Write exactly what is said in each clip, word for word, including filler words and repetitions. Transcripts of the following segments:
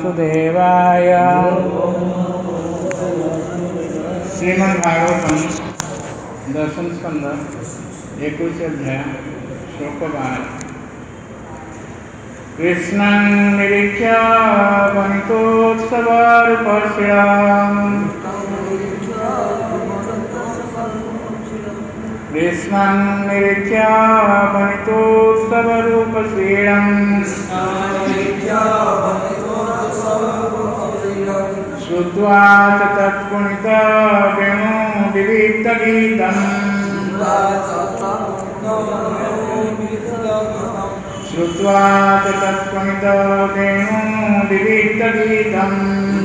वासुदेवाय। श्रीमद्भागवतम दशम स्कंद एकुश अध्याय श्लोक बार। कृष्णं निरीक्ष्य वनितोत्सवरूपस्याम् कृष्णं निरीक्ष्य वनितोत्सवरूपस्याम् श्रुत्वा च तत्पुनितवेणुविविक्तगीतम् श्रुत्वा च तत्पुनितवेणुविविक्तगीतम्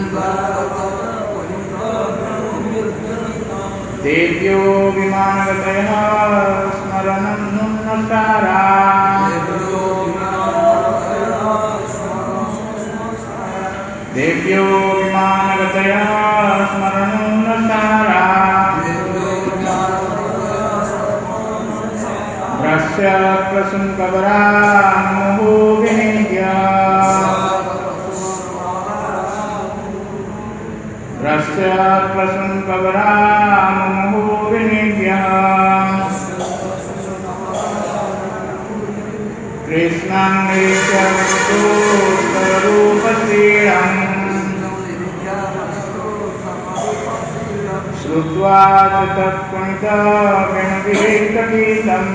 देव्यो विमानगतयः स्मरणं नुन्नसाराः देव्यो विमानगतयः स्मरणं नुन्नसाराः भ्रश्य प्रसुम्कवरान्मुहुः विनित्य भ्रश्य प्रसुम्कवरान्मुहुः विनित्य कृष्णं निरीक्ष्य वनितोत्सवरूपस्याम् श्रुत्वा च तत्पुनितवेणुविविक्तगीतम्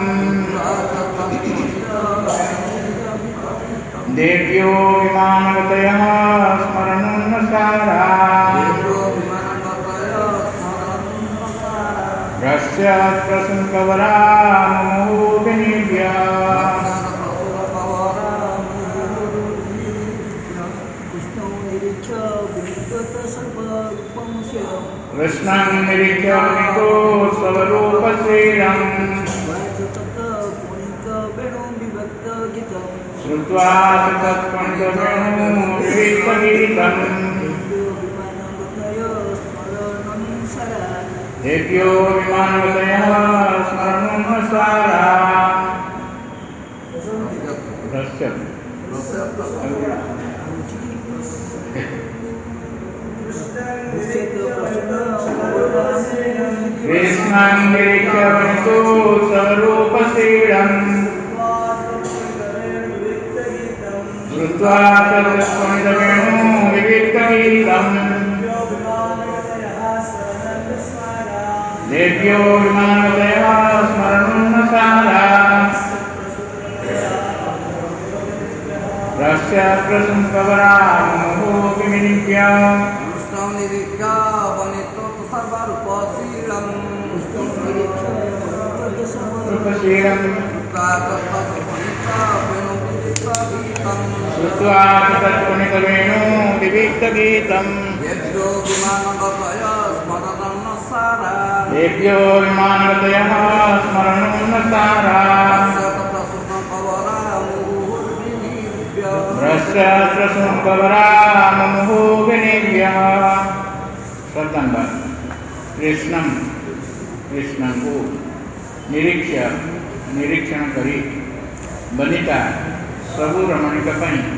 देव्यो विमानगतयः स्मरणं नुन्नसाराः भ्रश्य प्रसुम्कवरान्मुहुः विनित्य कृष्णं निरीक्ष्य वनितोत्सवरूपस्याम् श्रुत्वा च तत्पुनितवेणुविविक्तगीतम् देव्यो विमानगतयः स्मरणं नुन्नसाराः भ्रश्य कृष्णं निरीक्ष्य वनितोत्सवरूपस्याम् श्रुत्वा च तत्पुनितवेणुविविक्तगीतम् देव्यो विमानगतयः स्मरणं नुन्नसाराः भ्रश्य प्रसुम्कवरान्मुहुः विनित्य श्रुत्वा च तत्पुनितवेणुविविक्तगीतम् देव्यो विमानगतयः स्मरणं नुन्नसाराः भ्रश्य प्रसुम्कवरान्मुहुः विनित्य। स्वतंत्र कृष्णं कृष्ण को निरीक्ष्य निरीक्षण करी बनिता सबु रमणीक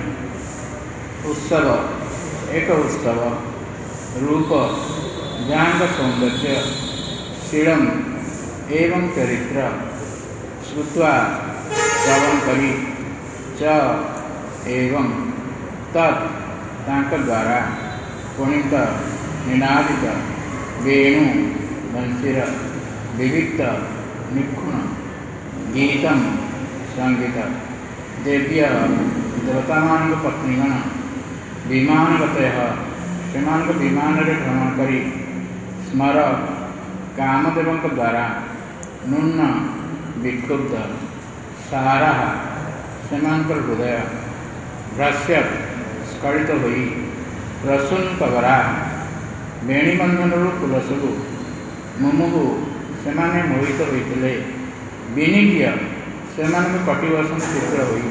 उत्सव एक उत्सव रूप जांग सौंदर्य शीलम एवं चरित्र श्रुत्वा श्रवण करी च एवं तत् तांक द्वारा पुणित निनादित वेणु बंशीर विविक्त निखुण गीतम संगीत देव्य देवतामान पत्नीगण विमानगतयः सेमान विमान भ्रमण करी स्मर कामदेव द्वारा नुन्न विक्षुब्ध सारा सेमान हृदय भ्रश्य स्खलित होई प्रसुम्कवरा बेणीबंधन फुलसबु मुमुहु सेमाने मोहित होइतिले विनित्य सेमानक कटिवसन शीघ्र होई।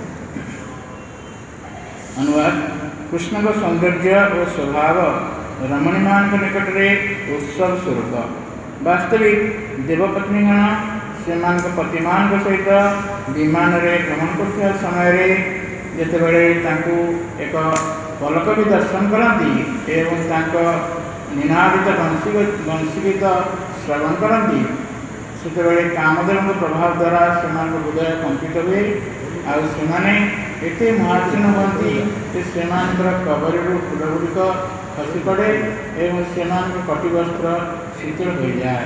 अनुवाद कृष्ण को सौंदर्य और स्वभाव रमणी मान निकट रे उत्सव स्वरूप वास्तविक देवपत्नीगण सेमान पतिमान सहित विमान रे भ्रमण कर समय रे जेतेबेले तांकु एक पलक भी दर्शन करती एवं तांको निनादित बंशी बंशी गीत श्रवण करती से कामदेव प्रभाव द्वारा से हृदय कंपित हुए आउ से महाचीन हमें से कबरी फूल गुड़िक खसी पड़े एवं से कटिवस्त्र शीतल हो जाए।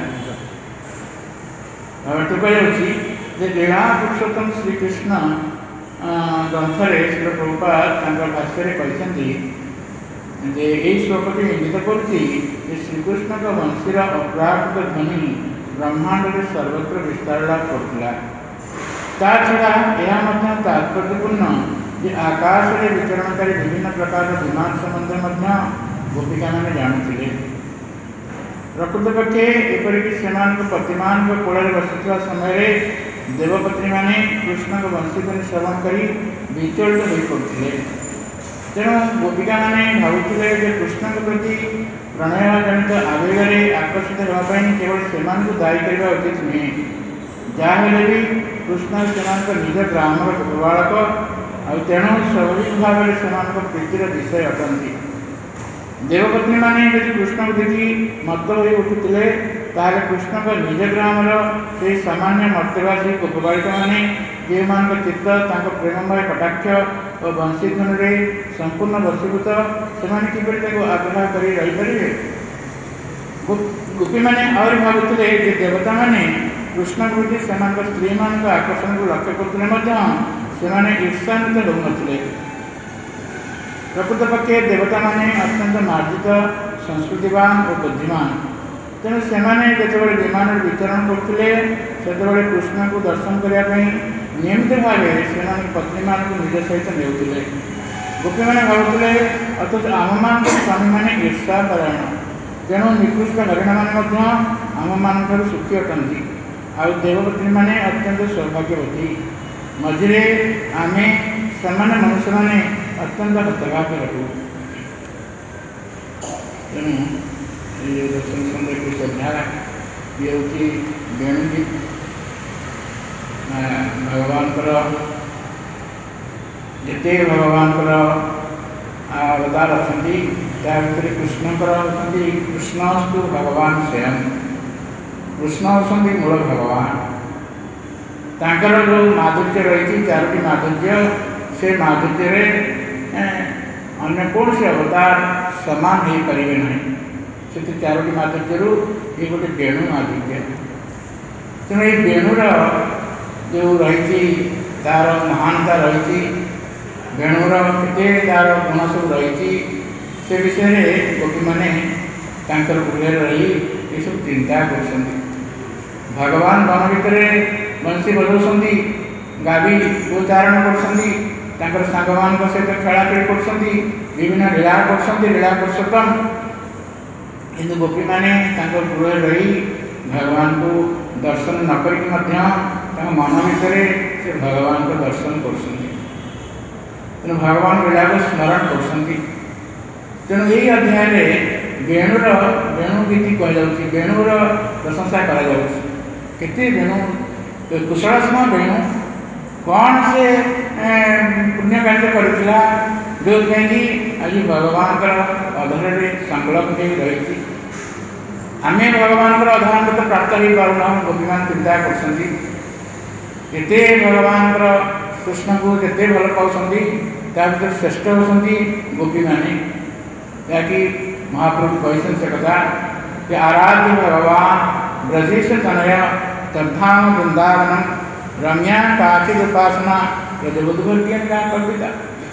कहते लीला पुरुषोत्तम श्रीकृष्ण ग्रंथरे श्री प्रभुपाद भाष्य कहते यही श्लोकटी इंगित करती श्रीकृष्ण का वंशीर अप्राकृत ध्वनि ब्रह्मांड में सर्वत्र विस्तार लाभ करता। ता छड़ा यह तात्पर्यपूर्ण जे आकाश में विचरणकारी विभिन्न प्रकार विमान संबंध गोपिका मैंने जानते। प्रकृत पक्षे एपरिक से प्रतिमान कोल बसुवा समय देवपत्नी मैंने कृष्ण को वंशीध्वनि श्रवण कर विचलित हो पड़ते। तेणु गोपिका मैंने भावुले कृष्ण के प्रति प्रणय जनित आवेगे आकर्षित होगापी केवल से दायी करने उचित नुहे। जहाँ भी कृष्ण से निज ग्रामर गोपालक आ तेणु स्वाभाविक भाव में से प्रीतिर विषय अटंती। देवपत्नी मैंने यदि कृष्ण को देखी मत हो उठुते ताले कृष्ण का निज ग्रामर से सामान्य मर्त्यवासी गोपबालिका मैंने जो मान चित्त प्रेममय कटाक्ष और वंशीध्वनि संपूर्ण वशीभूत से किपर आग्रह कर रहीपर। गोपी मैंने और भावुले देवता मैंने कृष्ण प्रति से स्त्री मान आकर्षण को लक्ष्य करते ईर्षान्वित होते। प्रकृत पक्षे देवता मैंने अत्यंत मार्जित संस्कृतिवान और बुद्धिमान। तेणु से जो विमान विचरण करते से कृष्ण को दर्शन करने नियमित भाव से पत्नी मान निज सहित नेउथिले। गोपी मैंने भावुले अथच आम मान स्वामी मैंने ईर्षा परायण तेणु निकृष्ट हरिण मैंने आम मान सुखी अटंती। आ देवपत्नी मैंने अत्यंत सौभाग्यवती। मझे आम सामान्य मनुष्य मैंने अत्यंत हतभाग्य रखू। तेणु ये दर्शन सुंदर की श्रद्धा ये हूँ वेणुगीत भगवान जिते भगवान अवतार अच्छा कृष्णकर अच्छा कृष्णस्तु भगवान स्वयं। कृष्ण होती मूल भगवान तांकर जो माधुर्य रही चारोटी माधुर्य से माधुर्य अन्य कौन से अवतार समान हो पारे ना से चारोटी माधुर्य ये गोटे वेणु माधुर्य। तेणु ये वेणुर जो रही तार महानता रही वेणुर के तार गुण सब रही से विषय में गोपी मैंने बुले रही ये सब चिंता कर। भगवान वन भितर बंशी बजाऊँ गावी गोचारण कर सांग मान सहित खेलाखेल कर विभिन्न लीला कर लीला पुरुषोत्तम किंतु गोपी मैंने बुले रही भगवान को दर्शन न करिक मन भितर से भगवान को दर्शन कर भगवान लीला को स्मरण कर। तेणु यही अध्याय वेणुर वेणु गीति कहुच्छी वेणुर प्रशंसा करते वेणु कुशलक्षम वेणु कौन से पुण्य कार्य करता जो कि आज भगवान अधर संकल्प रही आम भगवान अधान तो प्राप्त हो पाना गोपी मान चिंता करते भगवान कृष्ण को जिते भल पाँच भर श्रेष्ठ होती गोपी मैंने जहाँकि महाप्रभु कहते से कथा कि आराध्य भगवान ब्रजेश तनय तद्धाम वृंदावन रम्या काचिद उपासना ब्रजबुद्ध कल्पिता।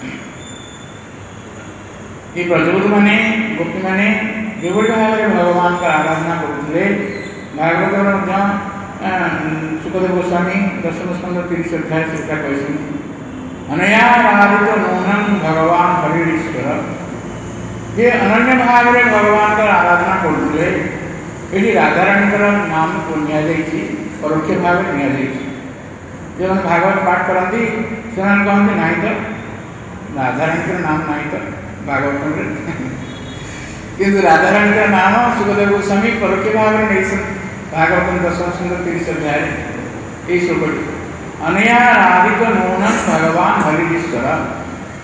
ये ब्रजबुद्ध मैंने गोपी मैंने जो भाव में भगवान का आराधना करते भागवत सुखदेव गोस्वामी दशम स्कंद तीस अध्याय शिक्षा कहते अनया राधित नूनम भगवान हरिश्वर ये अनन्य भाव में भगवान का आराधना करते ये राधाराणी नाम को नि परोक्ष भाव नि जो भागवत पाठ करती से कहते ना तो राधाराणी नाम ना तो भागवत किंतु राधाराणी नाम सुखदेव गोस्वामी परोक्ष भाव में नहीं भागवत दशम स्कंद तीस अध्याय ये श्लोक अनया राधित नूनम भगवान हरिश्वर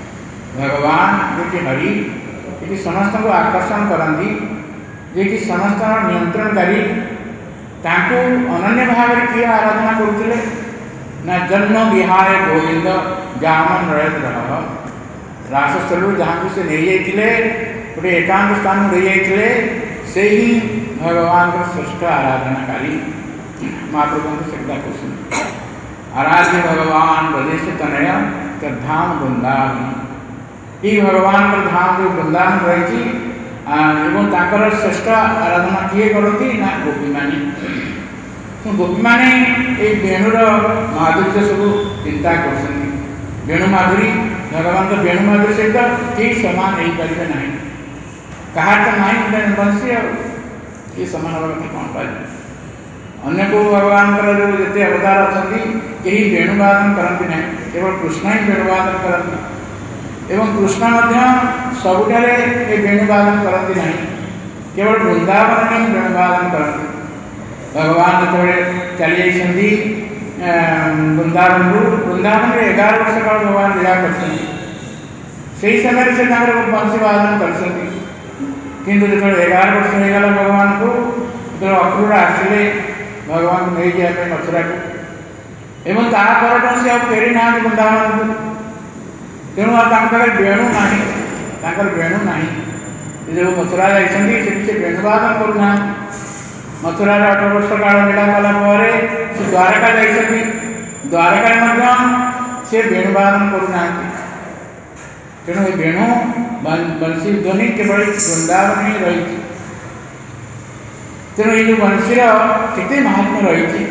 भगवान जो हरि ये समस्त को आकर्षण करती जे समस्त नियंत्रणकारी ताकू अनन्य भाव में किए आराधना करुले ना जन्म विहाय गोविंद जामन रहित रह रासस्थल जहाँ से नहीं जाते गोटे एकांत स्थान नहीं जाते से ही भगवान का श्रेष्ठ आराधनाकारी महाप्रभु को श्रद्धा कर आराध्य भगवान ब्रजेश तनय धाम वृंदावन ये भगवान का धाम जो वृंदावन रही एवं ताकर श्रेष्ठ आराधना किए करती ना गोपी माने तो गोपी माने ये वेणुर माधुर्य सब चिंता कर वेणु माधुरी भगवान का वेणु माधुरी सहित ठीक समान नहीं करेंगे ना कहा तो ना बंशी ये समान हवा कौन पाए अन्य को भगवान जो जिते अवतार अच्छा कहीं वेणुवादन करती ना केवल कृष्ण ही वेणुवादन करती एवं कृष्ण सबुठारे वेणुवादन करती ना केवल वृंदावन में वेणुवादन करती भगवान जो चली जाती वृंदावन वृंदावन में एगार वर्ष काल भगवान लीला कर समय से वंशीवादन कर जो एगार वर्ष होगा भगवान को जो अक्रूर आसिले भगवान को नहीं जाए मथुरा को एवं तापर से आप फेरी ना वृंदावन को तेणु वेणु ना वेणु ना जो मथुरा जाती से वेणुवादन करूना मथुरा अठारह वर्ष काल लीला कलापर से द्वारका जाती द्वारका से वेणुवादन करूना तेणु वेणु बंशी ध्वनि केवल वृंदावन ही रही तेणु ये बंशीर केते महात्म्य रही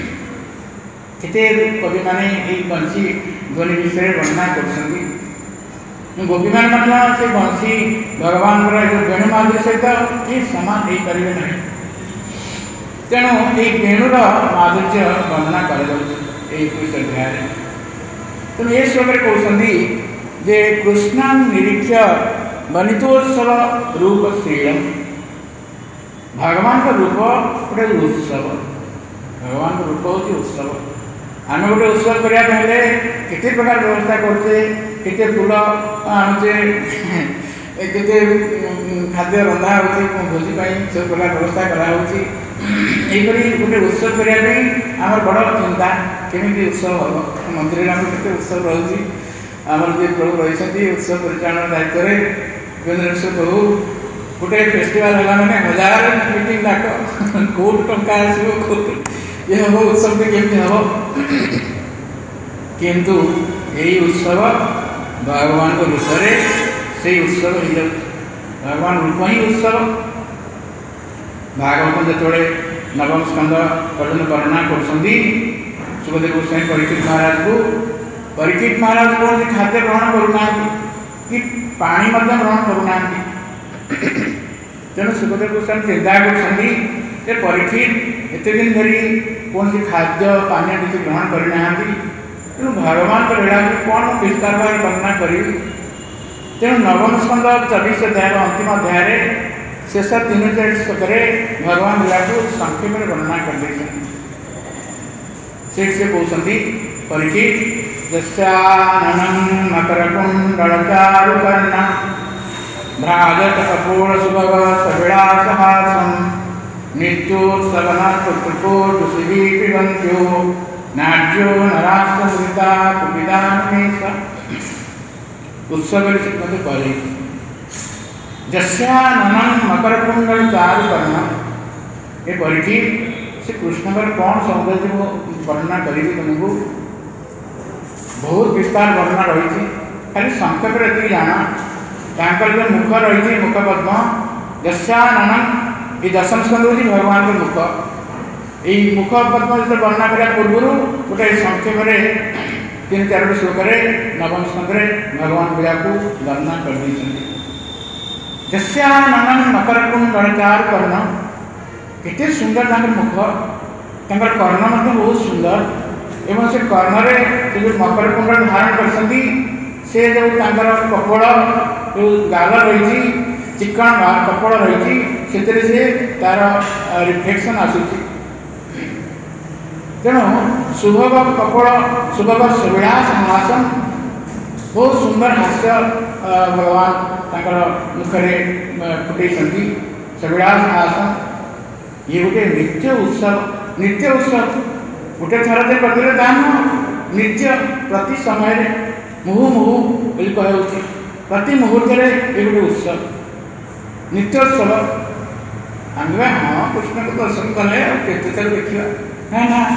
कवि मैंने बंशी ध्वनि विषय वर्णना कर गोपी मैंने से बंशी भगवान जो वेणु माधुरी सहित ये सामान हो पारे ना तेणु ये वेणुर माधुर्य वर्णना कर अध्याय तेणु ये श्लोक कहते जे कृष्ण निरीक्ष वनितोत्सव रूप श्रीलम भगवान का रूप गोटे उत्सव भगवान का रूप हूँ उत्सव आम गोटे उत्सव करने केते प्रकार व्यवस्था करते केते फूल आणुचे केते खाद्य रंधा हो भोजी सब प्रकार व्यवस्था कराई गोटे उत्सव करने आम बड़ चिंता केमी उत्सव हम मंदिर आम के उत्सव रही आमर जी प्रभु रही उत्सव परिचालन दायित्व वीरेन्द्र प्रभु गोटे फेस्टिवल है मैंने हजार मीटिंग डाक कौट टंका आसो ये हम उत्सव केमती हम किंतु यही उत्सव भगवान को रूप से उत्सव हो जाए भगवान रूप ही उत्सव भागवत जो नवम स्कंद कठिन वर्णना कर सुखदेव गोस्वामी परीक्षित महाराज को परीक्षित महाराज कौन खाद्य ग्रहण करूना कि पानी ग्रहण करूना तेणु सुखदेव गोस्वामी चिंता कर परीक्षित एत दिन धरी कौन सी खाद्य पानी किसी ग्रहण करना तेणु भगवान का लीला को कौन विस्तार भाव वर्णना करी तेणु नवम स्कंद चौबीस अध्याय अंतिम अध्याय शेष तीन चार श्लोक भगवान लीला को संक्षेप में वर्णना कर से कहते परीक्षित यस्याननं मकरकुण्डलचारुकर्ण भ्राजत कपोलसुभग सविलासहासं नित्योत्सवनस्तुकोटुशिवी पिबन्त्यो नाट्यो नरास्तमुदिता कुपिदान्मेष उत्सव मत करे यस्याननं मकरकुण्डलचारुकर्ण ये परीक्षित से कृष्ण पर कौन सौंदर्य वर्णना करी तुमको बहुत विस्तार वर्णना रही खाली संक्षेप ये जाना जो मुख रही मुख पद्म यस्याननं ये दशम स्कंद हूँ भगवान के मुख यही मुख पद्म जो वर्णना करा पूर्व गोटे संक्षेप तीन चार श्लोक नवम स्कंद भगवान लीला को वर्णना कर यस्याननं मकरकुण्डलचारु कर्ण केते सुंदर मुख तंकर कर्ण बहुत सुंदर एवं से कर्ण जो मकर कुंडल धारण कर से जो कपड़ जो गाल रही चिकन कपड़ रही से तार रिफ्लेक्शन आसूची तेणु सुभग कपड़ सुभग सुविलास हासन बहुत सुंदर हास्य भगवान तांकर मुखरे फुटेइछन्ति सविलास हास ये गोटे नृत्य उत्सव नृत्य उत्सव गोटे थर जे करदे दान नृत्य प्रति समय मुहु मुहु बोली कह प्रति मुहूर्त ये गोटे उत्सव नृत्योत्सव आम हाँ कृष्ण को दर्शन कले केते चल देखिए ना ना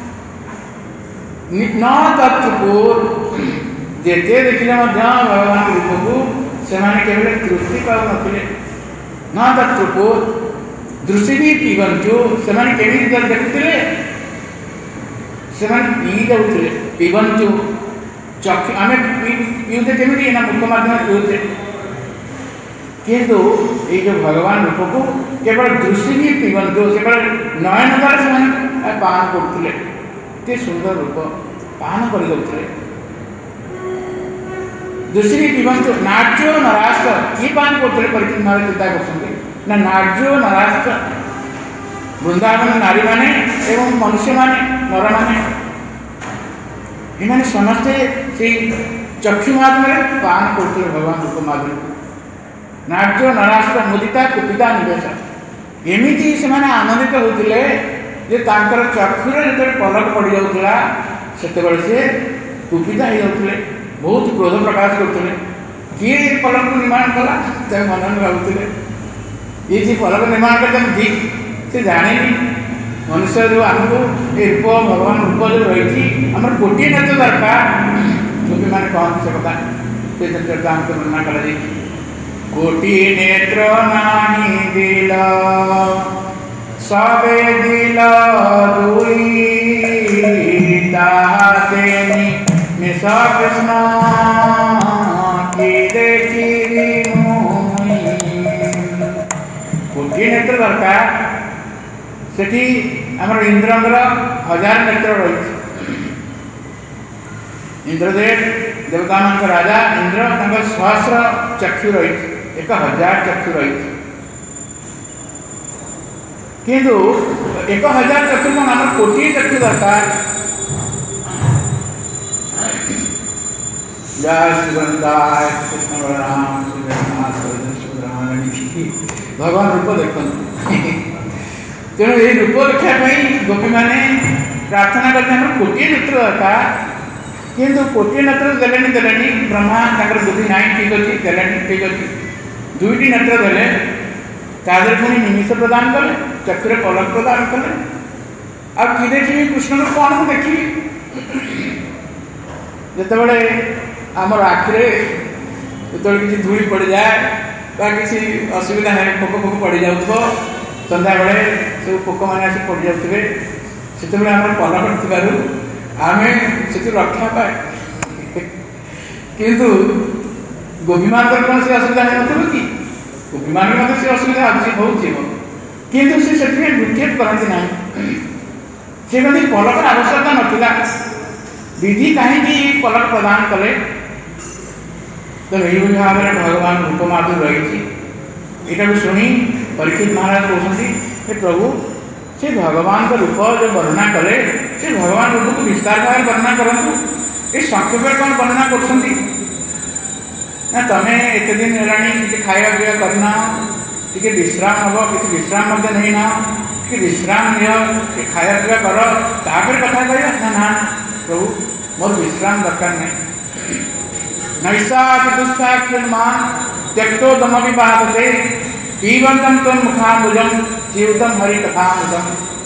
न तत्पुर जेते देखिले भगवान रूप को सेमाने केवल तृप्ति पाउ नथिले न तत्पुर दृष्टि भी पीबंतु सेमाने केवल जल देखुतिले सेमाने पी जाउतिले पीबंतु चक्षु आमे पीउते केमिति ना मुख माध्यम पीउते किंतु ये जो भगवान रूप को केवल दृष्टि भी पीबंतु केवल नयन द्वारा सेमाने पान करथिले ते सुंदर रूप पान कर दउथिले दूसरी पीबंतु नाट्यो नरास्त ये पान करते परिचित नारे चिंता करते ना नाट्यो नरास्त वृंदावन नारी माने एवं मनुष्य माने नर माने इन्हें समस्ते से चक्षु माध्यम पान करते भगवान रूप माध्यम नाट्यो नरास्त मुदिता कुपिता निवेश एमती से आनंदित होते जे तांकर चक्षुर जो पलक पड़ जाऊला से कुपिता हो जाते बहुत क्रोध प्रकाश करते किए पलक को निर्माण कला तब मन में भावुले ये जी पलक निर्माण करते ठीक से जाने मनुष्य जो आमको ये रूप भगवान रूप जो रही आम गोटे नेत्र दरकार गोपी मैंने कहते से कथा से नेत्र आमको वर्णना कर गोटी नेत्र नाही दिल सबे दिल दुई ताते निशा कृष्ण की देखी गोटे नेत्र दरकार से आमर इंद्रंगर हजार नेत्र रही इंद्रदेव देवता मान राजा इंद्र सहस्र चक्षु रही एक हजार चक्षु रही किंतु एक हजार चक्षु कौन आम कोटी चक्षु दरकार जय सुगंधाय कृष्ण बलराम सुब्रह्मण्य भगवान रूप देखते तेणु ये रूप देखापी गोपी मैंने प्रार्थना करते हैं कोटी नेत्र दरकार किंतु कोटी नेत्र देले देले ब्रह्मा तक बुद्धि ना ठीक अच्छे देले ठीक अच्छे दुईटी नेत्र देले तादर पुणी निमिष प्रदान कले चक्र पलक प्रदान कले आ कि देखी कृष्ण को कौन को देखी जिते आमर आखिरे जो किसी धूली पड़ जाए किसी असुविधा है पोक पोक पड़ जाऊ सन्ध्या बेले सब पोक मैंने आस पड़ जाते से आम पलक थी आम से रक्षा पाए किंतु गोपी मान कौन से असुविधा नहीं कि गोपी मान से असुविधा अच्छी बहुत किंतु से विक्षेप करती ना से पलक आवश्यकता नाला विधि कहीं पलक प्रदान कले तो यही भाव में भगवान रूप माधुर रही यहाँ भी शुणी परीक्षित महाराज कहते प्रभु से भगवान का रूप जो वर्णना कले से भगवान रूप को विस्तार भाव वर्णना करूँ ये संक्षेप कौन वर्णना कर तमें एत दिन है खाया पीवा करना टी विश्राम हम कि विश्राम नहीं ना कि विश्राम नि खाया पीवा कर तापर कथा कह ना प्रभु मोर विश्राम दरकार नहीं नैसा दुष्टाख्यमान त्यक्तो दमि बाधते पीबंतम तम मुखाबुजम जीवतम हरि कथामुदम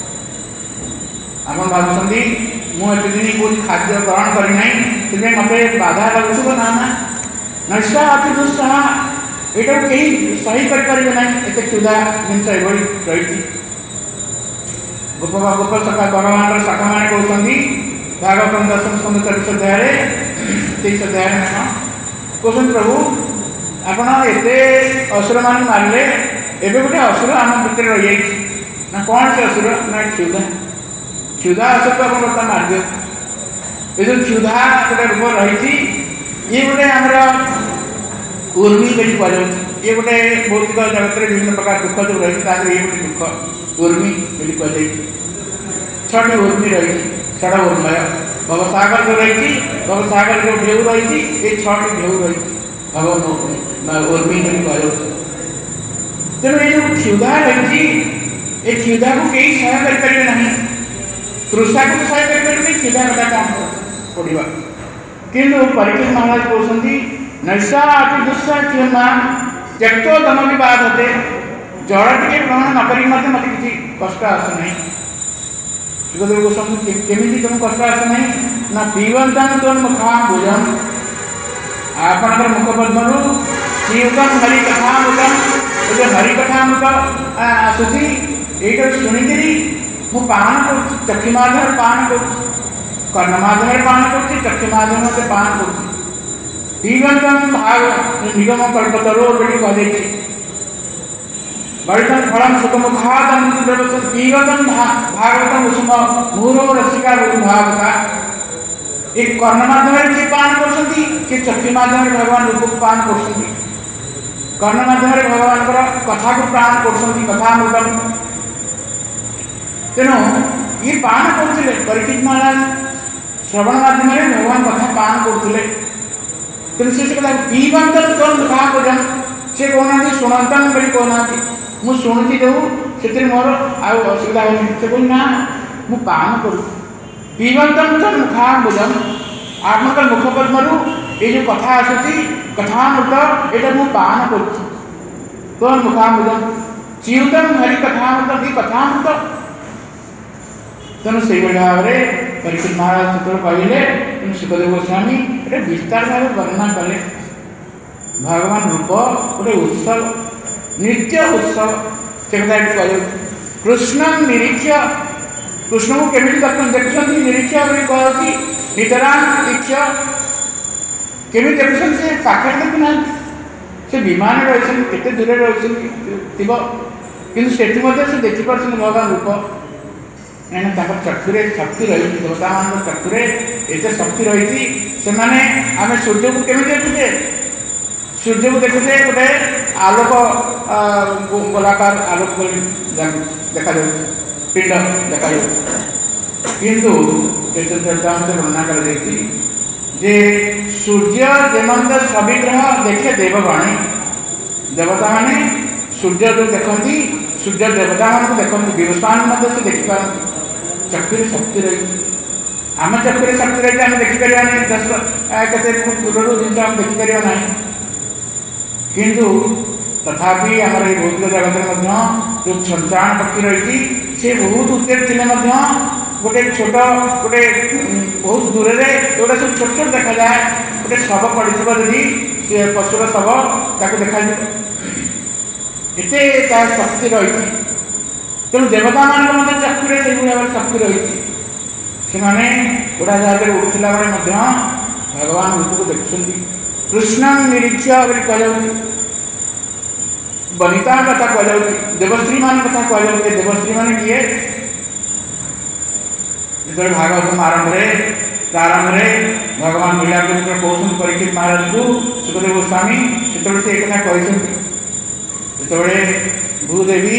आप भावुंट मुझे दिन कौन खाद्य ग्रहण करना से मत बाधा लगुव ना ना नैसा अति दुस्साह यहाँ कहीं सही करें ना एत क्षुधा जिनस रही गोप गोप सखा भगवान सखा मैंने कहते भागवतम दशम स्कंद चौबीस अध्याय तेईस अध्याय कहते प्रभु आपड़ एत असुर मान मारे एवं गोटे असुर आम भितर रही ना कौन से असुर ना क्षुधा क्षुधा असुर को आप बर्तमान मार दियो ये जो क्षुधा गोटे रूप रही ये गोटे आमर उर्मी बोली कह ये गोटे भौतिक जगत में विभिन्न प्रकार दुख जो रही ये गोटे दुख उर्मी बोली कह छठी उर्मी रही षड़ उर्मय भवसागर जो रही भवसागर जो ढेउ रही ये छटी ढेउ रही भगवान उर्मी कह तेणु ये जो क्षुधा रही ये क्षुधा को कई सहाय करेंगे ना तृषा को तो सहाय करेंगे क्षुधा कथा कौन पड़ा किंतु परीक्षित महाराज कहते नैषा अति दुस्सा क्षमा त्यक्तो दम भी बात होते जल टे ग्रहण नक मत किसी कष्ट आसना सुखदेव गोस्वामी केमी तुम कष्ट आसना ना पीवंतम तुम मुखा भोजन आपणकर मुखपद्म श्रीयुतम हरि कथामृतम जो हरि कथामृत आसूसी ये शुणिकी मु पान कर चक्षु माध्यम पान कर कर्ण माध्यम पान कर चक्षु माध्यम से पान कर पीवंतम भाग निगम कल्पतरो बोली कह बड़ितम फलम सुखमुखादम पीवतम भागवतम उसम मुहूर्व रसिका भागवता एक कर्ण माध्यम किए पान कर चक्षु माध्यम भगवान रूप को पान कर कर्ण माध्यम भगवान कथा को प्राण कर कथामृतम तेणु ये पान करते परीक्षित महाराज श्रवण माध्यम भगवान कथा पान करते तेणु से कहता पीवंतम तुम मुखा भोजन से कहना शुणतम बोली कहना मु शुणुची जो से मोर आउ असुविधा हो ना मु पान करू पीवंतम तुम मुखा भोजन आपंकर मुखपद्मु ये जो कथा आसूसी कथामृत ये मु पान कर तुम मुखा भोजन चिरुतम हरि कथामृत ये कथामृत तेणु से भाव में परीक्षित महाराज जो कहले तेणु सुखदेव गोस्वामी गोटे विस्तार भाव वर्णना कले भगवान रूप गोटे उत्सव नित्य उत्सव से कथा कह कृष्ण निरीक्ष कृष्ण को केमी देखुं निरीक्ष कह नितराम निरीक्ष केमी देखुं से पाखे देखुना से विमान रही केते दूर रही कि से देखिपार भगवान रूप कहीं चक्षुरे शक्ति रही देवता मान चक्षुरे एत शक्ति रही से आम सूर्य को केमी देखुचे सूर्य को देखुचे गोटे आलोक गोलाकार आलोक देखा पिंड देखा किंतु चतुर्थांश वर्णना कर जे सूर्य जेमंत सविग्रह देखे देववाणी देवता माने सूर्य जो देखती सूर्य देवता मान देखते विवस्वान से देखिपारती चक्षुरे शक्ति रही आम चक्षुरे शक्ति रही आम देखिपर दस के दूर जिन आम देखिपर ना किंतु तथापि आमर ये भौतिक जगत जो छंचाण पक्षी रही से बहुत उच्चर थे गोटे छोट गोटे बहुत दूर से गोटे सब छोट छोट देखा जाए गोटे शव पड़ता जदि सी पशुर शव ताक देखा एत शक्ति रही तेणु देवता मान चक्षुरे से भाव शक्ति रही से उड़ा जहाज उड़ूला बेले भगवान रूप को देखुं कृष्ण निरीक्ष कह बनिता कथा कह देवश्री मान कथा कह देवश्री मान किए जो भागवत आरंभ प्रारंभ में भगवान लीलाचंद्र कौन परीक्षित महाराज को सुखदेव गोस्वामी से से एक कहते जो भूदेवी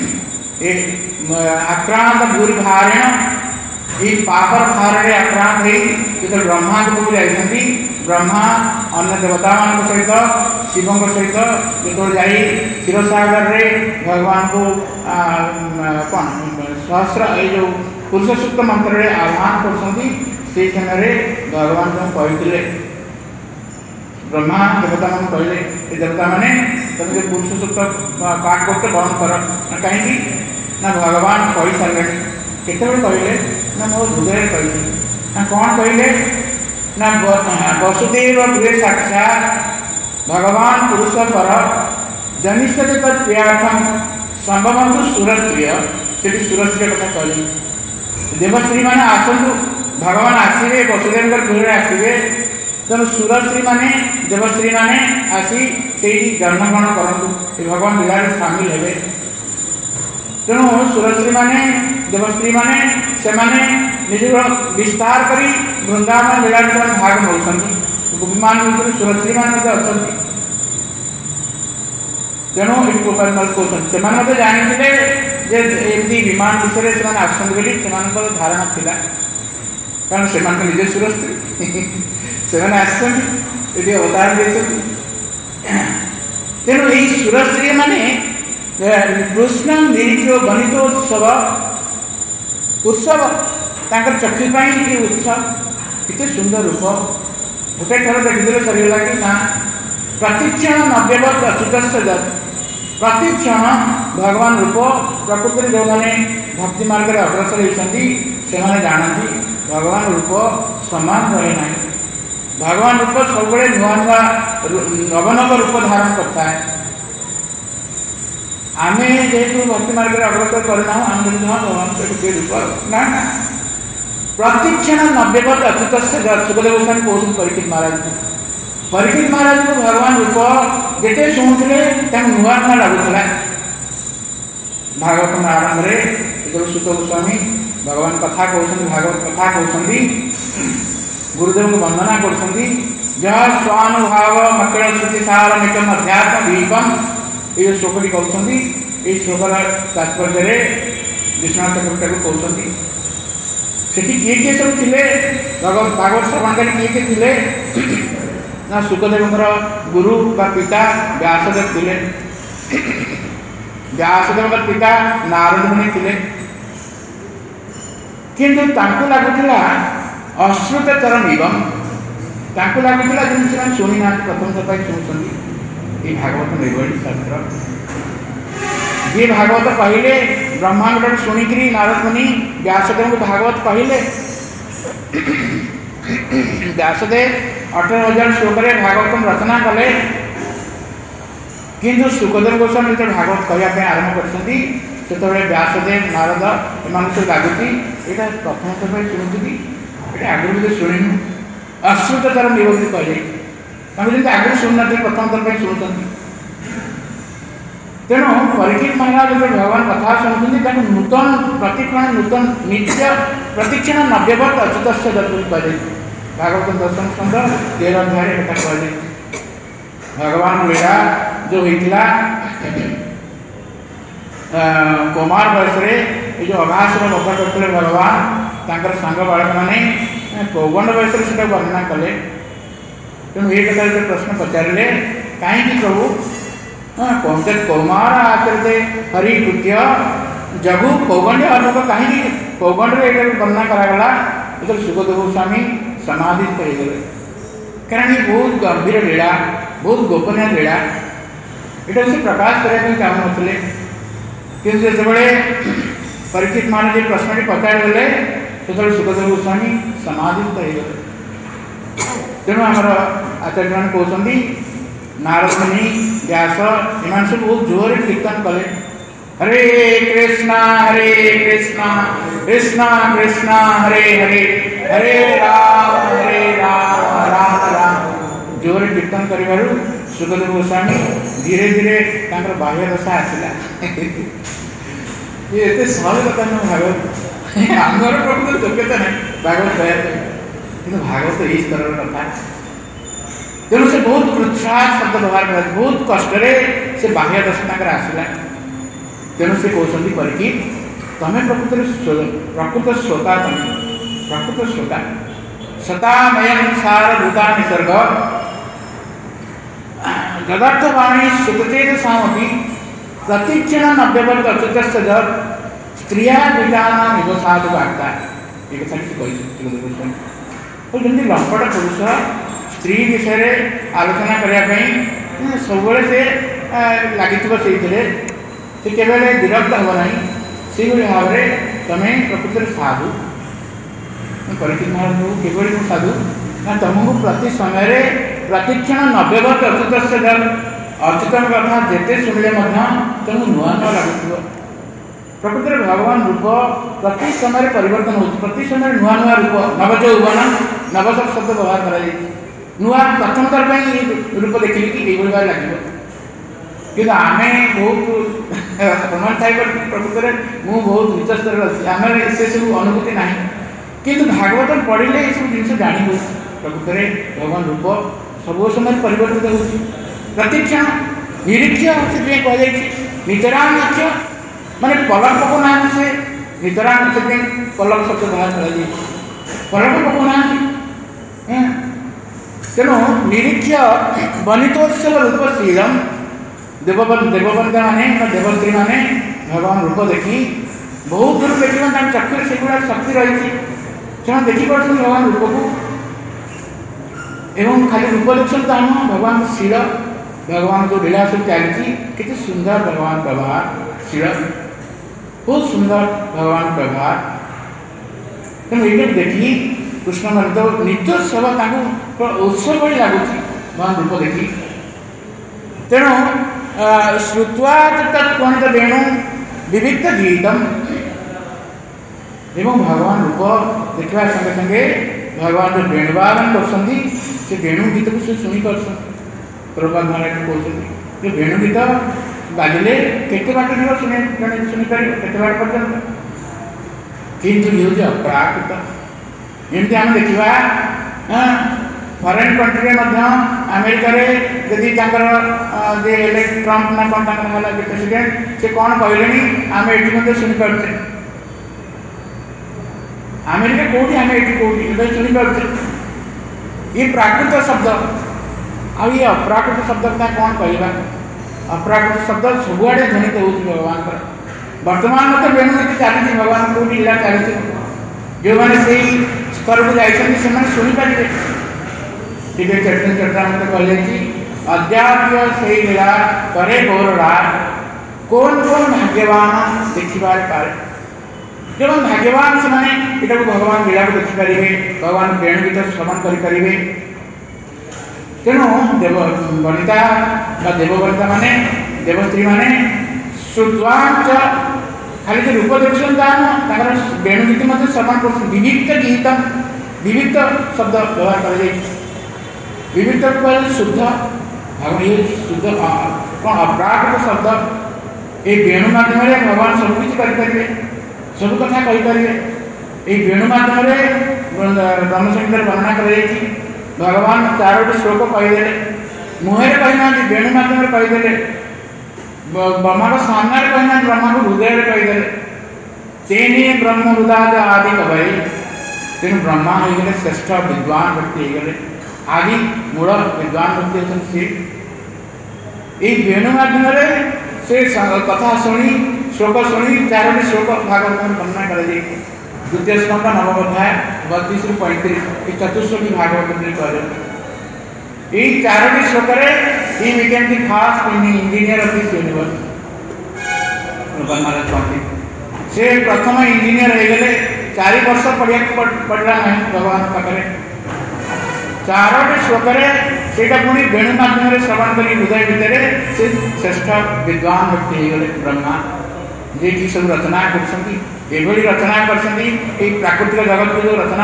आक्रांत भूरी भारेण ये पापर भारे आक्रांत हो जो ब्रह्मा को जाती ब्रह्मा अन्य देवता मान सहित शिव सहित जो जा क्षीरसागर रे भगवान को कौन सहस्र ये जो पुरुष सूक्त मंत्र आह्वान कर भगवान को कहते ब्रह्मा देवता मान कहले ये देवता मैंने तुम जो पुरुष सूक्त पाठ करते बंद कर कहीं ना भगवान कही सारे केत कहले ना मो हृदय कही ना कौन कहले ना वसुदेव गृह साक्षात भगवान पुरुष पर जनिष्ठते तत्प्रियार्थम संभवंतु सुरश्रिय से सुरश्रिय कथा कहली देवश्री मैंने आसतु भगवान आसवे वसुदेव गृह आसवे तेणु सुरश्री माने देवश्री माने आसी से जन्मग्रहण करूँ भगवान लीला सामिल हे तेणु सुरश्री माने देवश्री माने से निज विस्तार कर वृंदावन लीला भाग नौ गोपीमान सुरश्री मान अच्छा तेणु कहते जानते एमती विमान विषय से आसान बोली धारणा थिला कारण से निजे सुरस्त्री से आसते अवतार देते तेणु यही सुरस्त्री माने कृष्ण निरीक्ष गणितोत्सव उत्सव तांकर चक्षुपाई ये उत्सव कितने सुंदर रूप गोटे थर देखिदे सरीगला कि ना प्रतिक्षण नव्यवत अच्युत प्रतिक्षण भगवान रूप प्रकृति जो मैंने भक्ति मार्ग में अग्रसर होती से जानती भगवान रूप समान रहे ना भगवान रूप सब नुआ नुआ नवनव रूप धारण करता है आम जेहेतु भक्ति मार्ग में अग्रसर करना आम भगवान से रूप ना ना प्रतिक्षण नव्यवत अच्युत सुखदेव गोस्वामी कहते परीक्षित महाराज परीक्षित महाराज को भगवान रूप जिते शुणुले नुआ नुआ लगुला भागवत आरंभ में सुत गोस्वामी भगवान कथा कहते भागवत कथा कहते गुरुदेव को वंदना करते जहाँ स्वानुभाव मकड़ श्रुतिसार निकम अध्यात्म दीपम ये श्लोक कहते ये श्लोकर तात्पर्य विश्वनाथ ठाकुर कहते सेठी किए किए सब थे भगवत भागवत श्रवणकारी किए किए थे ना सुखदेव गुरु बा पिता व्यासदेव थे व्यासदेव पिता नारद मुनि थे किंतु तांको लगुला अश्रुत चरण एवं तांको लगुला जिन शुणी ना प्रथम थर शुणुंट ये भागवत निर्वहणी शास्त्र ये भागवत कहले ब्रह्मांड शुणिक नारद मुनि व्यासदेव को भागवत कहले व्यासदेव अठारह हजार श्लोक भागवत रचना कले किंतु सुखदेव गोस्वामी जो भागवत कहवाई आरंभ कर व्यासदेव नारद एम सब लगुच यहाँ प्रथम थर शुणुती ये आगुरी भी शुणु अश्रुत तरह निवृत्ति कहले आगुरी शुणुना प्रथम थर शुणुंट तेणु परीक्षित महाराज जो भगवान कथा शुणुंट नूतन प्रतिक्षण नूतन नित्य प्रतिक्षण नव्यवत अच्युत कहे भागवत दर्शन स्कंद तेरह अध्याय कथा कहे भगवान लीला जो होता कुमार बयस जो अघासुर वध करते भगवान तांकर सांग बालक मैंने पौगंड बयस से वर्णना कले तेणु ये कथा जो प्रश्न पचारे कहीं प्रभु कहते कौमार आचरते हरि कृत्य जगु पौगंड अनुक कहीं पौगंड वर्णना करागला जो सुखदेव गोस्वामी समाधित करगले कारण ये बहुत गंभीर लीला बहुत गोपनीय लीला यहाँ से प्रकाश करने चाहूँ कि जो परीक्षित महाराज प्रश्न पचारे जो सुखदेव गोस्वामी समाधित करगले तेणु आमर आचार्य मैंने कहते नारद मुनि व्यास एम सब बहुत जोर कीर्तन कले हरे कृष्णा हरे कृष्णा कृष्णा कृष्णा हरे हरे हरे राम हरे राम राम राम जोर कीर्तन कर सुखदेव गोस्वामी धीरे धीरे बाह्य दशा आसला ये एत सहज कथा ना भागवत आमर प्रकृत योग्यता ना भागवत कहते कि भागवत यही स्तर कथा तेणु से बहुत प्रोत्साह शब्द व्यवहार कर बहुत कष्ट से बाह्य दशा आसला तेणु से कहते परीक्षित तमें प्रकृत प्रकृत श्रोता तमें प्रकृत श्रोता सतामयम सार भूता निसर्ग जगर्थवाणी सुतचेत सामपि प्रतिक्षण नव्यवत अच्युत स्त्रिया पिताना निवसाद वार्ता ये कथा जमी लंपट पुरुष स्त्री विषय आलोचना करने सब से लगे से केवल विरक्त हम ना से भाव में तुम्हें प्रकृति साधु परीक्षित महाराज किभली मु साधु ना तुमको प्रति समय प्रतिक्षण नव्यवत अच्युत अच्युत कथा जिते शुणिले तुमको नुआ नुआ लगुव प्रकृति भगवान रूप प्रति समय परिवर्तन हो प्रति समय नुआ नुआ रूप नव यौवन नव सब शब्द व्यवहार कर नुआ प्रथम थर रूप देखिए कि ये भाव लगे कि आम बहुत प्रमाण थी प्रकृत मु बहुत नीच स्तर अच्छी आम से सब अनुभूति ना किंतु भागवत पढ़ले ये सब जिन जाणी हो प्रकृत भगवान रूप सब समय परिवर्तित हो प्रतीक्षण निरीक्ष से कह नितराम निरीक्ष माने पलक पकना से नितराम से पलक शब्द व्यवहार कर पलक पकाना। तेणु निरीक्ष वनितोत्सव रूपशीलम देवबन देवबंदा माने देवश्री माने भगवान रूप देखी बहुत दूर देखिए चक्षु से गुड़ा शक्ति रही से देखिपे भगवान रूप को एवं खाली रूप देखते तो हम भगवान शील भगवान जो लीला सब चली कितने सुंदर भगवान व्यवहार शील बहुत सुंदर भगवान व्यवहार। तेणु ये देखी कृष्ण मंदिर निजोत्सव उत्सव भाई लगुच भगवान रूप देखी। तेणु श्रुवा तत्त वेणु विविध गीतम एवं भगवान रूप देखा संगे संगे भगवान जो वेणुवादन कर वेणु गीत को से शुणी कर प्रभुपाद महाराज कहते जो वेणु गीत बाजिले केते बाट जीव शुणी शुणी पार केते बाट पर्यंत किंतु ये अप्राकृत एमती आम देखा फरेन कंट्री अमेरिका जदि ट्रंप ना कौन प्रेसिडेंट से कौन कहले आम ये शुणी पारे अमेरिका कौटी आम ये कौटी शुणी पारे ये प्राकृत शब्द आ ये अप्राकृत शब्द क्या कौन कहवा अप्राकृत शब्द सबुआड़े ध्वनित हो भगवान वर्तमान मतलब वेणु नीति चली भगवान को लीला चली जो मैंने से स्तर को जाइए शुणी पारे टीवी चैतन्य चर्चा मत कही अद्याप्य से लीला करे गौरड़ा कौन कौन भाग्यवान देखिबार पारे जो भाग्यवान से माने इटा को भगवान लीला को देखिपारे भगवान वेणु गीत श्रवण करें। तेणु देव वनिता देववनिता माने देवस्त्री माने श्रुवाच खाली जो रूप देखते वेणु गीत मत श्रवण कर विविध गीत विविध शब्द व्यवहार कर विविध शुद्ध भगवान ये शुद्ध कौन अप्राकृत शब्द ये वेणु माध्यम भगवान सबकि करेंगे सब कथा कहींपारे ये वेणु माध्यम ब्रह्मसंहितार वर्णना कर भगवान चारोटी श्लोक कहीदे मुहर कहना वेणु माध्यम कहीदे ब्रह्मा को सामने कहना ब्रह्मा को हृदय कहीदे तेने ब्रह्म हृदय आदि कवय तेणु ब्रह्मा होगले श्रेष्ठ विद्वान व्यक्ति होगले आदि मूल विद्वान व्यक्ति होती ये वेणु माध्यम से कथा शुणी श्लोक शुणी चारोटी श्लोक भागवत वर्णना कर द्वितीय स्कंद नवम अध्याय बत्तीस रु पैंतीस ये चतुश्लोकी भागवत कह चारोटी श्लोक ही became the first engineer of this universe महाराज कहते से प्रथम इंजीनियर होगले चार वर्ष पढ़ा पढ़ला ना भगवान पाखे चारोटी श्लोक से पुणी वेणु माध्यम श्रवण कर हृदय भितर से श्रेष्ठ विद्वान व्यक्ति होगले ब्रह्मा जे कि सब रचना कर रचना कर प्राकृतिक जगत को जो रचना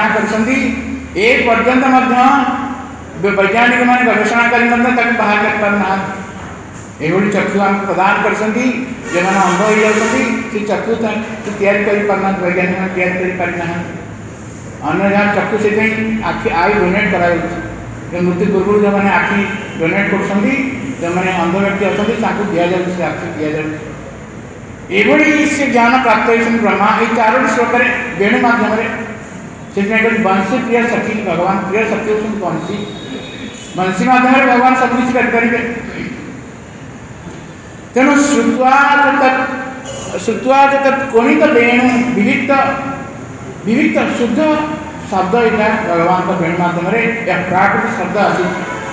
कर वैज्ञानिक मान गवेषणा कर बाहर कर पारना ये चक्षु आम प्रदान कर जो मैंने अंध हो जाती चक्षु तैयारी करना वैज्ञानिक तैयारी कर पारिना अन्य जहाँ चक्षु से आखि आई डोनेट करा मृत्यु पूर्व जो मैंने आखि डोनेट कर जो मैंने अंध व्यक्ति अच्छा दि जाए आखि दि जाए ये से ज्ञान प्राप्त होती ब्रह्मा ये चारोटी श्लोक वेणु माध्यम से बंशी प्रिय सखी भगवान प्रिय सखी होती बंशी बंशी माध्यम भगवान सब किसी करेंगे। तेणु श्रुवा श्रुवा कोणित वेणु विविध विविध शुद्ध शब्द यहाँ भगवान का वेणु माध्यम प्राकृतिक शब्द आसी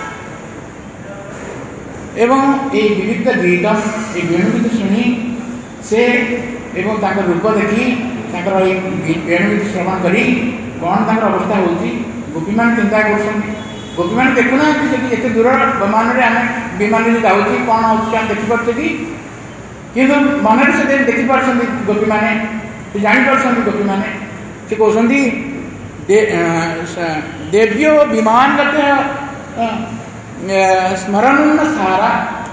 एवं ये विविध गीतम ये वेणु गीत शुणी से एवं ताकर रूप देखी ताकर वेणु गीत श्रवण करी कौन ताकर अवस्था होती गोपी मान चिंता कर गोपी मैंने देखुना कि एत दूर विमान आम विमान जाऊँ कौन अच्छे देखिपारे कि किंतु मन से देखिपार गोपी मैंने जापर गोपी मैंने से कहते देव्यो विमान स्मरण सारा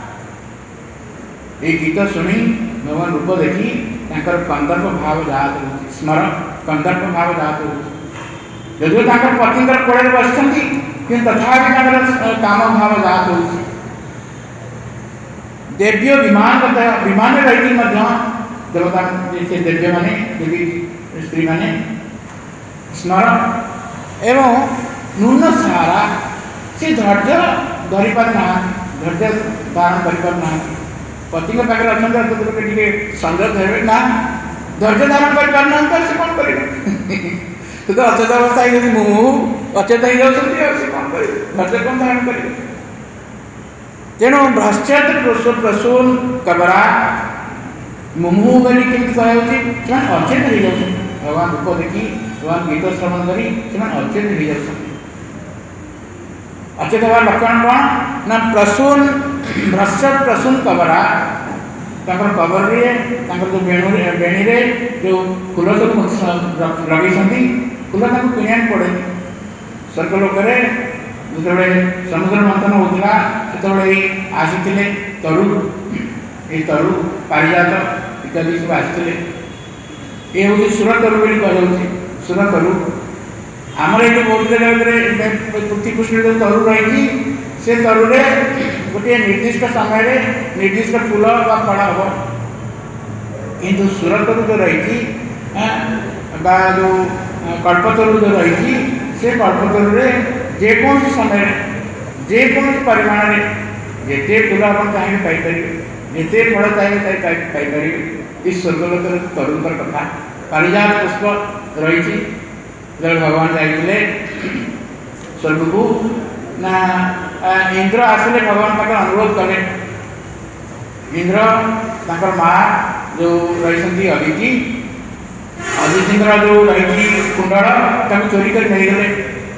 ये गीत शुणी भगवान रूप देखी कंदर्प भाव जात हो स्मरण कंदर्प भाव जात हो जदिव पति कोड़े बसती कि तथा काम भाव जात हो देव्यो विमान विमान रही देवता देव्य माने देवी स्त्री माने स्मरण एवं नून सहारा से धैर्य धरी पार ना धैर्य धारण करना पति के पाखे अच्छा संजय धरवे ना धैर्य धारण कर से कौन करेंगे तो तो अचेत अवस्था मुँह अचेत हो जाती कौन करेंगे धैर्य कौन धारण करेंगे तेणु भ्रष्टाचार प्रसून कबरा मुमुहु बोली केमती कह अचेत हो जाती भगवान दुख देखी भगवान गीत श्रवण करी अचेत हो जाती अचेत हमार लक्षण कौन ना प्रसून भ्रष्ट प्रसून कबरा कबर जो बेणु बेणी जो फूल सब लगे फूल किणा पड़े स्वर्गलोक जो समुद्र मंथन होता से आसी तरु ये तरु पारिजात इत्यादि सब आसते ये हूँ सुर तरु बोली कह सुर तरु आमर ये बहुत जगह पृथ्वी पृष्ठ जो तरु रही से तरु गोटे निर्दिष्ट समय निर्दिष्ट फूल बा फल हम किंतु सुर तरु जो रही जो कल्पतरु जो रही से कल्पतरु जेकोसी समय जेकोसी परिमाण जिते फूल आप चाहिए पाइपर जिते फल चाहिए पाइपर इस स्वर्गलोक तरुणर कथा पारिजात पुष्प रही भगवान जाते स्वर्ग को ना इंद्र आसिले भगवान तक अनुरोध कले इंद्र तक माँ जो रही अदिति अदिति जो रही कुंडल तक चोरी कर नहीं गले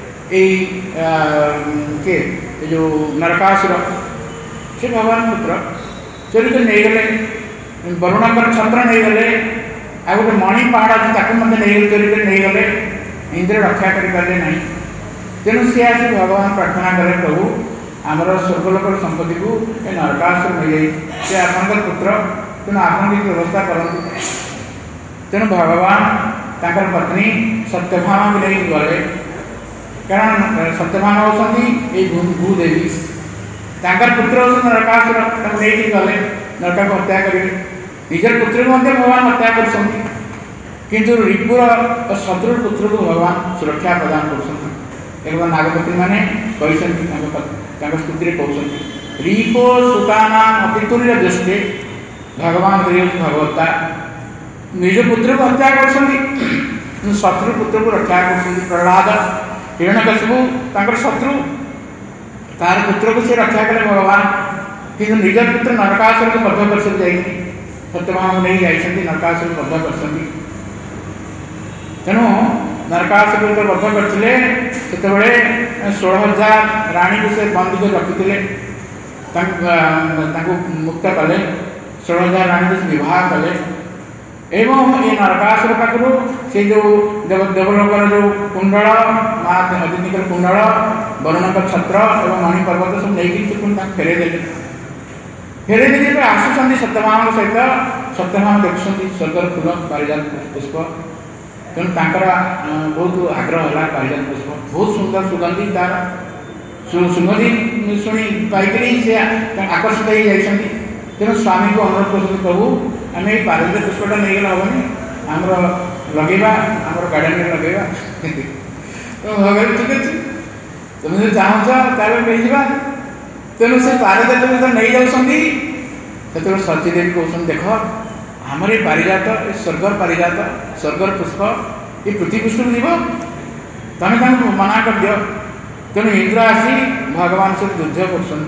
ये जो नरकासुर से भगवान पुत्र चोरी कर नहीं गले वरुणकर छत्र नहीं गले आ गए मणि पहाड़ अच्छे नहीं गले चोरी कर नहीं गले इंद्र रक्षा करें ना तेणु सी आसी भगवान प्रार्थना करे प्रभु आमर स्वर्गलोक संपत्ति को नरकासुर मिल जाए आपंकर पुत्र तेणु आप व्यवस्था करूँ तेणु भगवान तांकर पत्नी सत्यभामा भी नहीं गले कारण सत्यभामा होती भूदेवी तांकर पुत्र हो नरकासुर नहीं गले नरका को हत्या करेंगे निजर पुत्र को भगवान हत्या कर किंतु रिपुर और शत्रु पुत्र को भगवान सुरक्षा प्रदान कर एक नागपति मैंने स्तुति कहते रिपो सुताना अतितुल्य दृष्टि भगवान भगवता निज पुत्र को हत्या कर शत्रु पुत्र को रक्षा कर प्रहलाद हिरण्यकशिपु शत्रु तार पुत्र को से रक्षा कले भगवान किंतु निज पुत्र नरकासुर को बद्ध कर जाइए सत्यभामा नहीं जाइए नरकासुर को बद्ध कर तेणु नरकासुर जो बद्ध करते से षोल हजार राणी को से बंद कर रखी मुक्त कले षोल हजार राणी को विवाह कले एवं ये नरकासुर पाखु से जो देव देवलोकर जो कुंडल माँ अदिति कुंडल वरुणकर छत्र और मणि पर्वत सब नहीं फेरे देले फेरे देखे आसुँच सत्यभामा सहित सत्यभामा देखुं स्वर्गर फूल पारिजात पुष्प तेणु तांकर बहुत आग्रह है पारिजात पुष्प बहुत सुंदर सुगंधी तार सुगंधी शुणी पाइक से आकर्षित हो जाती तेणु स्वामी को अनुरोध कर प्रभु आम ये पारिजात पुष्पटा नहीं गले हेनी आमर लगेगा आमर गार्डन में लगेगा तो भगवान ठीक अच्छे तुम जो चाहूच तार मिलजा तेणु से पारिजात पुष्प नहीं जाऊँगी से सचीदेवी कहते देख आमर ये पारिजात स्वर्गर पारिजात स्वर्गर पुष्प ये पृथ्वी पृष्ठ जीव तुम्हें मना कर दियो तेणु इंद्र आसी भगवान से युद्ध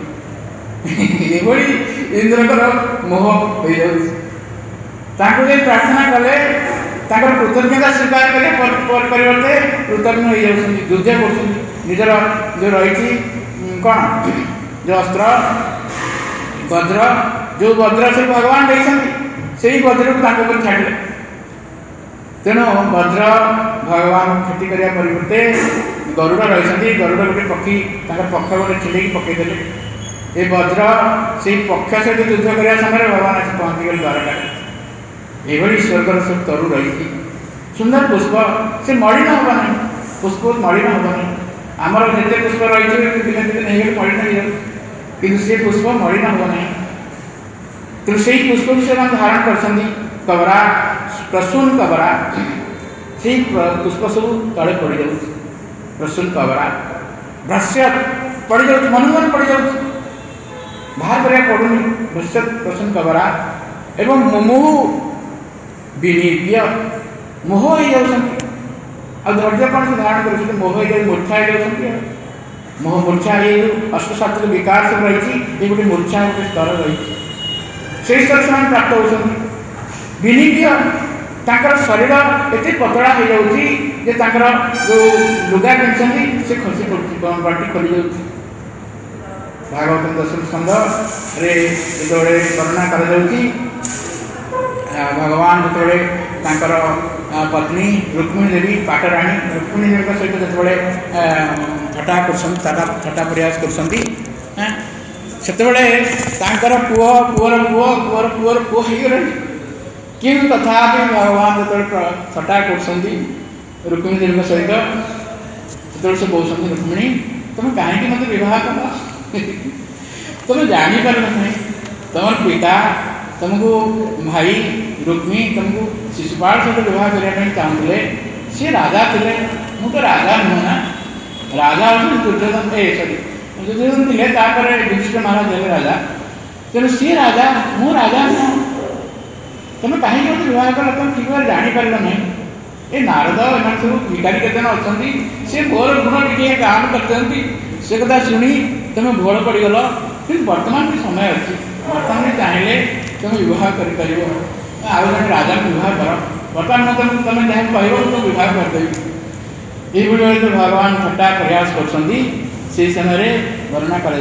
कर इंद्रकर मोह हो जाए प्रार्थना कले कृतज्ञता स्वीकार कले परिवर्ते कृतज्ञ हो जाए युद्ध कर निजर जो रही कौन जो अस्त्र वज्र जो वज्र से भगवान देखते से ही वज्र को छाड़े तेणु वज्र भगवान क्षति करने परिवर्ते गरुड़ रही गरुड़ गोटे पक्षी पक्ष गोटे छिड़े पकईदे ये वज्र से पक्ष सहित युद्ध करने समय भगवान आसी पहुँचीगले द्वारका ये स्वर्गर सब तरु रही सुंदर पुष्प से मलिन हम ना पुष्प मलिन हम ना आमर जिते पुष्प रही दिने दिन नहीं मलिन हो कि सी पुष्प मलिन हम ना तेणु से पुष्प को से धारण कर कबरा प्रसून कबरा से पुष्प सब तले पड़ जाऊँ प्रसून कबरा भ्रश्य पड़ जाऊँ मन मन पड़ जाऊँ बाहर करा पड़ूनी भ्रश्य प्रसून कबरा एवं मुमुहु विनिद्य मोह हो जाऊँगी आ धैर्य कौन से धारण कर मोह हो मूर्छा हो जाऊँगी मोह मूर्छा ये अष्टशास्त्र विकार सब रही ये गोटे मूर्छा गोटे स्तर रही से स्तर से प्राप्त होती विनिद्य तांकर शरीर एत पतला हो जाऊँगी जो लुगा पिंधि से खसी पड़ती बाटी खोली जाऊँगी भागवत दशम स्कंद रे जो वर्णना कर भगवान जो तांकर पत्नी रुक्मिणी देवी पाटराणी रुक्मिणी देवी सहित जो थटा कर थटा प्रयास कर पुओ पुअर पुओ पुअर पुअर पुओ हो कि तथापि भगवान जो थटा कर रुक्मिणी देवी सहित जो से कौन रुक्मिणी तुम कहीं मत विवाह कर तुम जापर ना तुम पिता तुमको भाई रुक्मी तुमको शिशुपाल सहित विवाह करने चाहूले सी राजा थे मु तो राजा नुह ना राजा हूँ दुर्योधन ए सॉरी दुर्योधन थे युधिष्ठिर महाराज हेले राजा तेणु सी राजा मु राजा नुह तुम कहीं मत विवाह कल तुम ठीक भाव जापर ना ये नारद एम सब भिखारी केतन अच्छा सी मोर गुण टे काम करते से कथा शुणी तुम भोल पड़गल कि बर्तमान भी समय अच्छी बर्तमान चाहिए तुम विवाह कर आउ जन राजा विवाह कर बर्तमान तुम तुम जहाँ कह तो विवाह करदेवी ये जो भगवान थट्टा प्रयास कर समय वर्णना कर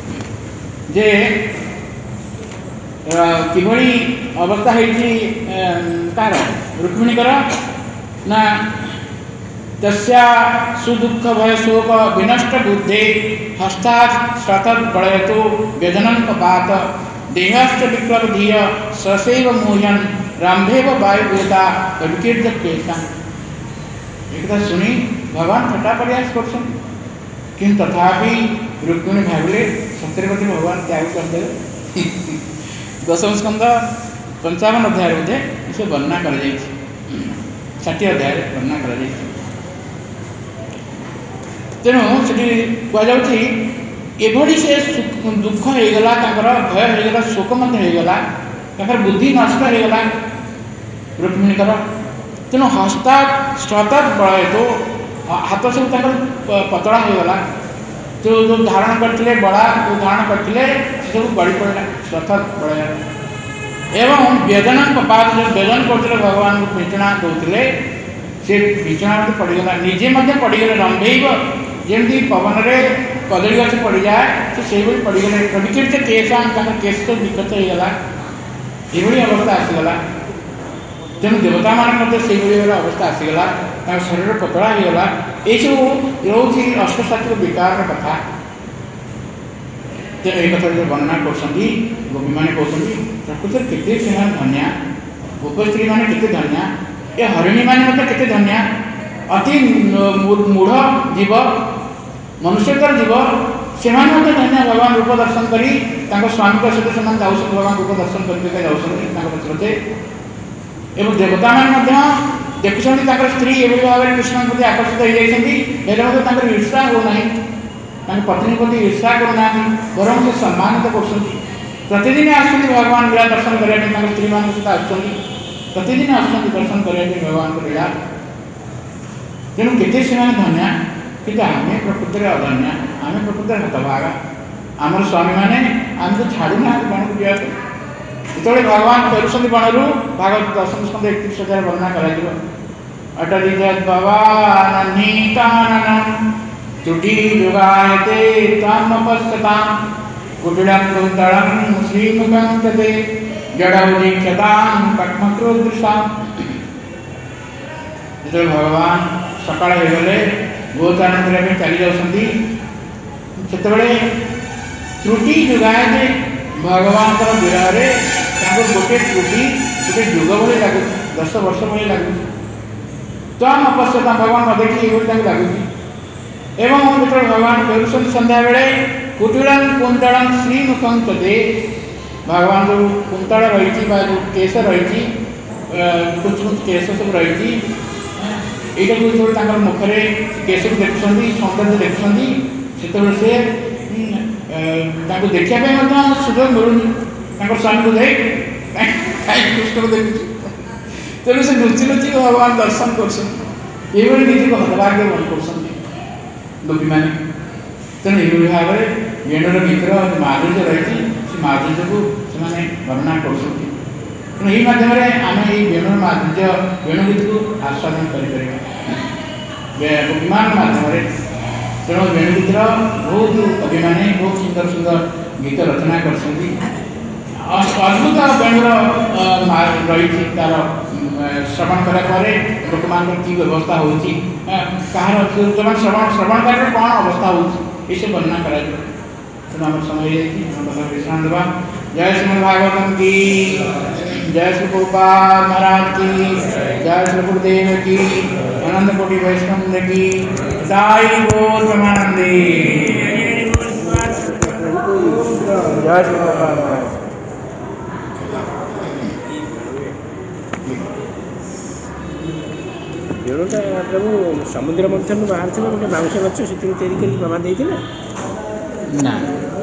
किभली अवस्था होती कार रुक्मिणीकर ना तस्या सुदुख भय शोक विनष्ट बुद्धे हस्तात् स्वतत् बलयतो व्यजनं पपात देहश्च विक्लव धीय ससैव मोहन रामभेव वायुवेता विकीर्त केशा एक सुनी भगवान थट्टा प्रयास कर किंतु तथापि रुक्मिणी भाविले सत्यवती भगवान त्याग करदे दशम स्कंद पंचावन अध्याय बोधे इसे वर्णना कर षाठी अध्याय वर्णना कर तेणु से कहु से दुख होगला भय होगला शोक होगला बुद्धि नष्ट होगला रुक्मिणीकर तेणु हस्ता स्वतत् बलय तो हाथ सब पतला होगला जो जो धारण करते बड़ा जो धारण करते सब गड़ी पड़ा स्वतत् बलय एवं व्यजन पाद जो व्यजन करते भगवान को विचना दौले से विचना पड़गला निजे पड़गले रंभेव जमी पवन में कदली गछ पड़ जाए तो से पड़गले विकीर्त केशा केश तो विकत होगला ये अवस्था आसीगला तेणु देवता मान से अवस्था आसीगला शरीर पतला होगला ये सब रोचे अष्टशास्त्र विकार कथा तेणु ये कथा जो वर्णना कर गोपी मैंने कहते प्रकृति केते से धन्या गोपस्त्री मैंने केते धन्या ये हरिणी मैंने केते धन्या अति मूढ़ जीव मनुष्यकर जीव से धन्य भगवान रूप दर्शन करी स्वामी सहित से भगवान रूप दर्शन करके जाऊँ पछे एवं देवता मैंने देखुं स्त्री ये भाव में कृष्ण प्रति आकर्षित हो जाती ईर्षा होना पत्नी प्रति ईर्षा करना बरम से सम्मानित कर प्रतिदिन आस भगवान लीला दर्शन करने स्त्री मान सहित आसुँच प्रतिदिन आस दर्शन करने भगवान को लीला तेणु केते से धन्या कि आम प्रकृति अधन्या आम प्रकृति हतभागा आमर स्वामी मैंने आमको छाड़ूना बण को जो भगवान फेरुंट बणरू भागवत दशम स्कंद एकतीस हजार वर्णना कर अटली त्रुटि युगायते तमपश्यतां कुटिलं कुन्तलं श्रीमुखं तते जडौ दीक्षतां पद्मक्रोदृशां जो भगवान सकाळ हो गले गोचारण करने चली जाती त्रुटि युगायते भगवान विरह गोटे त्रुटि गोटे युग भाई लगुच दस वर्ष भाई लगुच तम अपश्यता भगवान न देखी लगुच एवं जो भगवान फेरुंट संध्या बेले कुटिलं कुंतलं श्रीमुखं तते भगवान जो कुंतल रही जो केश रही कुछ कुछ केश सब रही ଏଇଟାକୁ ଯେତେବେଳେ ମୁଖରେ କେଶକୁ ଦେଖୁଛନ୍ତି ସୌନ୍ଦର୍ଯ୍ୟ ଦେଖୁଛନ୍ତି ସେତେବେଳେ ସେ ତାଙ୍କୁ ଦେଖିବା ପାଇଁ ମଧ୍ୟ ସୁଯୋଗ ମିଳୁନି ତାଙ୍କ ସ୍ୱାମୀକୁ ଯାଇ କାହିଁକି କୃଷ୍ଣକୁ ଦେଖୁଛି ତେଣୁ ସେ ଲୁଚି ଲୁଚି ଭଗବାନ ଦର୍ଶନ କରୁଛନ୍ତି ଏଇଭଳି ନିଜକୁ ହତଭାଗ୍ୟ ମନେ କରୁଛନ୍ତି ଗୋପୀମାନେ। ତେଣୁ ଏଇଭଳି ଭାବରେ ବେଣୁର ଗୀତର ମାଧୁର୍ଯ୍ୟ ରହିଛି ସେ ମାଧୁର୍ଯ୍ୟକୁ ସେମାନେ ବର୍ଣ୍ଣନା କରୁଛନ୍ତି। ତେଣୁ ଏହି ମାଧ୍ୟମରେ ଆମେ ଏଇ ବେଣୁର ମାଧୁର୍ଯ୍ୟ ବେଣୁ ଗୀତକୁ ଆସ୍ୱାଦନ କରିପାରିବା ଗୋପୀମାନ ମାଧ୍ୟମରେ। ତେଣୁ ବେଣୁ ଗୀତର ବହୁତ କବିମାନେ ବହୁତ ସୁନ୍ଦର ସୁନ୍ଦର ଗୀତ ରଚନା କରିଛନ୍ତି। ଅଦ୍ଭୁତ ବେଣୁର ରହିଛି ତାର ଶ୍ରବଣ କଲା ପରେ ଲୋକମାନଙ୍କର କି ବ୍ୟବସ୍ଥା ହେଉଛି କାହାର ଯେଉଁମାନେ ଶ୍ରବଣ ଶ୍ରବଣକାରୀର କ'ଣ ଅବସ୍ଥା ହେଉଛି ଏସବୁ ବର୍ଣ୍ଣନା କରାଯିବ। ତେଣୁ ଆମର ସମୟ ହେଇଯାଇଛି ଆମ କଥା ବିଶ୍ରାମ ଦେବା। ଜୟ ଶ୍ରୀମଦ୍ ଭାଗବତମ୍ କି ଜୟ ଶ୍ରୀ ପ୍ରଭୁପାଦ महाराज की जय श्री गुरुदेव की अनंत कोटि वैष्णव की साई बोल ब्रह्मानंदी जय श्री प्रभुपाद महाराज। ବେଣୁଟା ପ୍ରଭୁ ସମୁଦ୍ର ମଧ୍ୟରୁ ବାହାରିଥିଲା ଗୋଟେ ବାଉଁଶ ଗଛ ସେଥିରୁ ତିଆରି କରି ବାବା ଦେଇଥିଲେ ନା